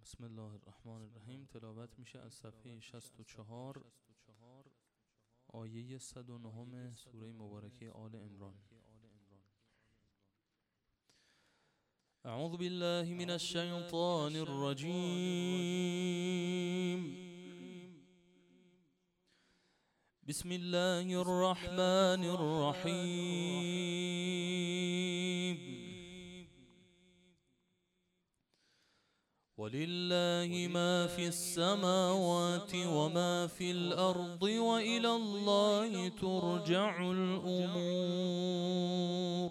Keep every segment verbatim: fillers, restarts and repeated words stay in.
بسم الله الرحمن الرحیم. تلاوت میشه از صفحه شصت و چهار آیه صد و نه سوره مبارکه آل عمران. اعوذ بالله من الشیطان الرجیم. بسم الله الرحمن الرحیم. ولله ما في السماوات وما في الأرض وإلى الله ترجع الأمور.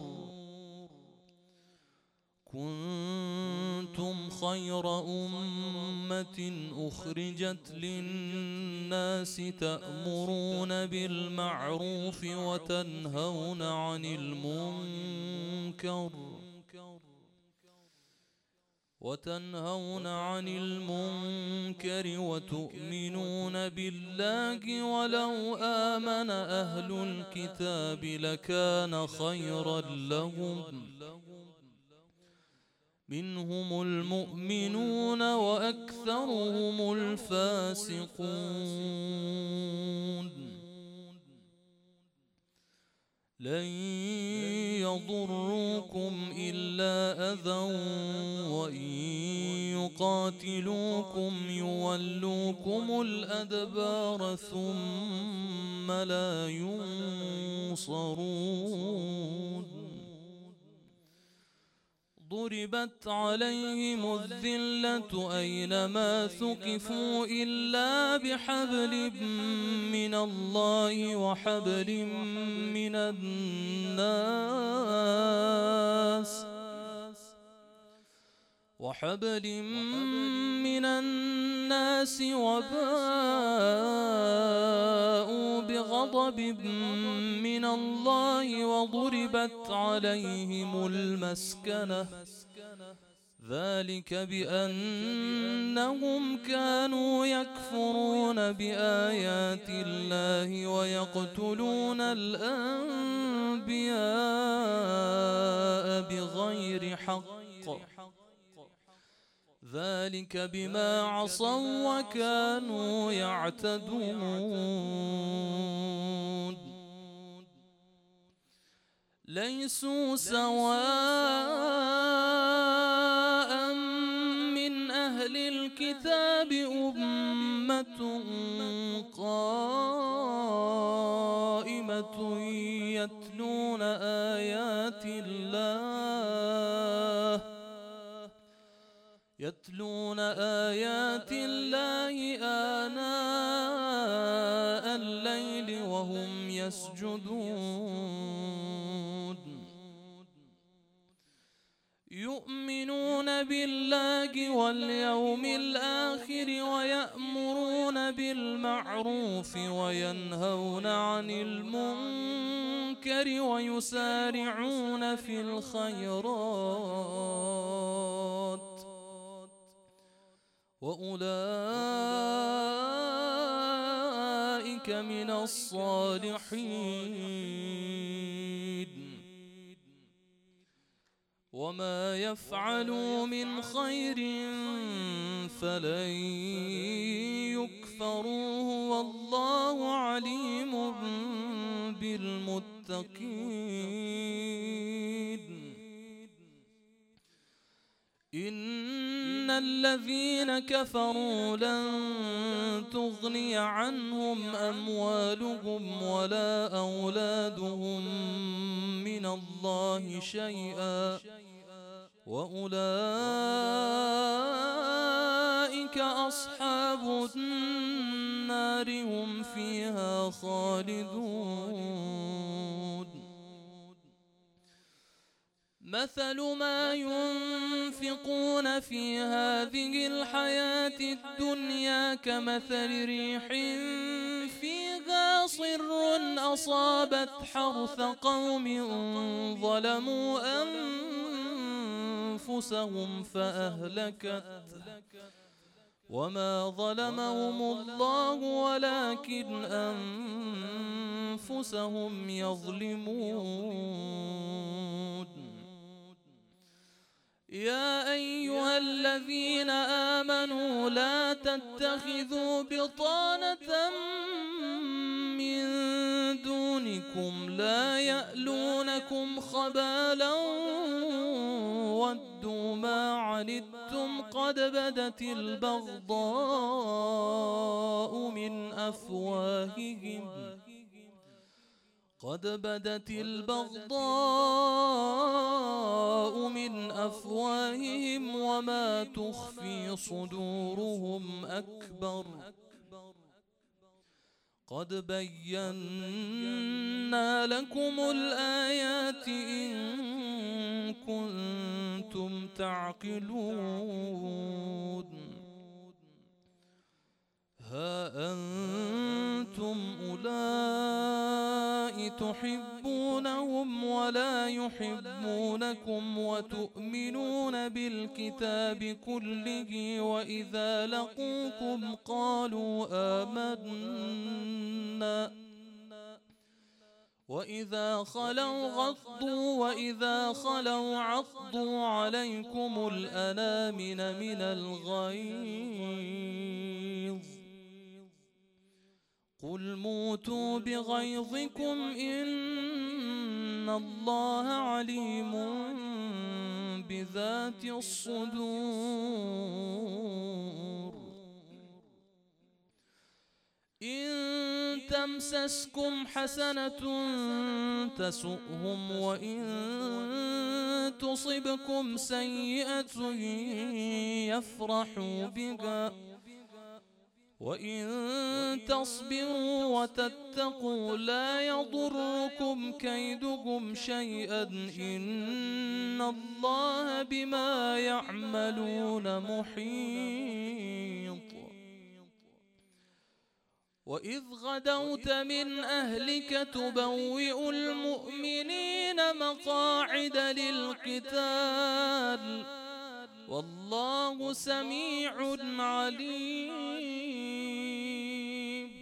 كنتم خير أمة أخرجت للناس تأمرون بالمعروف وتنهون عن المنكر وتنهون عن المنكر وتؤمنون بالله ولو آمن أهل الكتاب لكان خيرا لهم منهم المؤمنون وأكثرهم الفاسقون. لن يضروكم إلا أذى وإن يقاتلوكم يولوكم الأدبار ثم لا ينصرون. ضربت عليهم الذلة أينما ثقفوا إلا بحبل من الله وحبل من الناس وحبل من الناس وباءوا بغضب من الله وضربت عليهم المسكنة ذلك بأنهم كانوا يكفرون بآيات الله ويقتلون الأنبياء بغير حق ذلك بما عصوا وكانوا يعتدون. ليسوا سواء من أهل الكتاب أمة قائمة يتلون آيات الله يتلون آيات الله آناء الليل وهم يسجدون. يؤمنون بالله واليوم الآخر ويأمرون بالمعروف وينهون عن المنكر ويسارعون في الخيرات وأولئك من الصالحين. وما يفعلوا من خير فلن يكفروه والله عليم بالمتقين. إن الذين كفروا لن تغني عنهم أموالهم ولا أولادهم من الله شيئا وأولئك أصحاب النار هم فيها خالدون. مثل ما ينفقون في هذه الحياة الدنيا كمثل ريح فيها صر أصابت حرث قوم ظلموا أنفسهم فأهلكت وما ظلمهم الله ولكن أنفسهم يظلمون. يا أيها الذين آمنوا لا تتخذوا بطانة من دونكم لا يألونكم خبالا ودوا ما عنتم قد بدت البغضاء من أفواههم قد بدت البغضاء من أفواههم وما تخفي صدورهم أكبر قد بينا لكم الآيات إن كنتم تعقلون ها أنتم أولئك تحبونهم ولا يحبونكم وتؤمنون بالكتاب كله وإذا لقوكم قالوا آمنا وإذا خلوا غضوا وإذا خلوا عضوا عليكم الأنامل من الغيظ قل موتوا بغيظكم إن الله عليم بذات الصدور إن تمسسكم حسنة تسؤهم وإن تصبكم سيئة يفرحوا بها وإن تصبروا وتتقوا لا يضركم كيدهم شيئا إن الله بما يعملون محيط وإذ غدوت من أهلك تبوئ المؤمنين مقاعد للقتال والله سميع عليم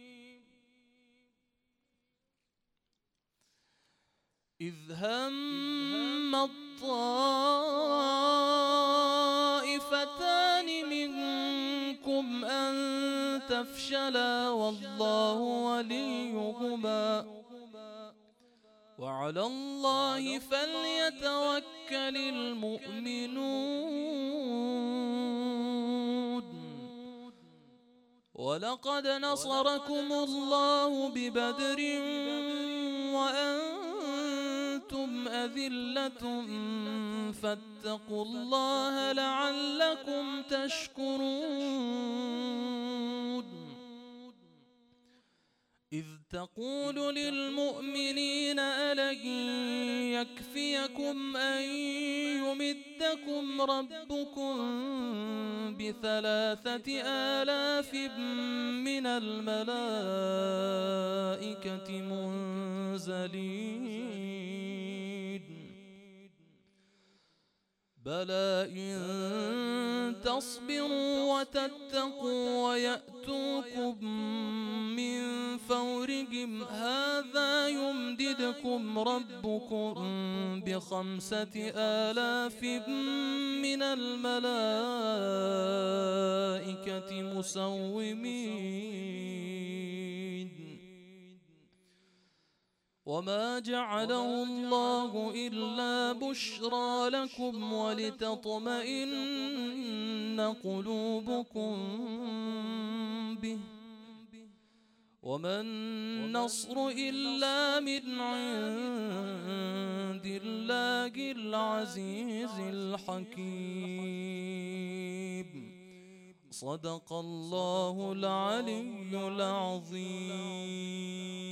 إذ هم الطائفتان منكم أن تفشلا والله وليهما وعلى الله فليتوكل المؤمنون ولقد نصركم الله ببدر وأنتم أذلة فاتقوا الله لعلكم تشكرون إذ تقول للمؤمنين ألن يكفيكم أن يمدكم ربكم بثلاثة آلاف من الملائكة منزلين بلى إن تصبروا وتتقوا ويأتوكم من فورهم هذا يمددكم ربكم بخمسة آلاف من الملائكة مسومين وما جعله الله إلا بشرى لكم ولتطمئن قلوبكم به وما النصر إلا من عند الله العزيز الحكيم صدق الله العلي العظيم.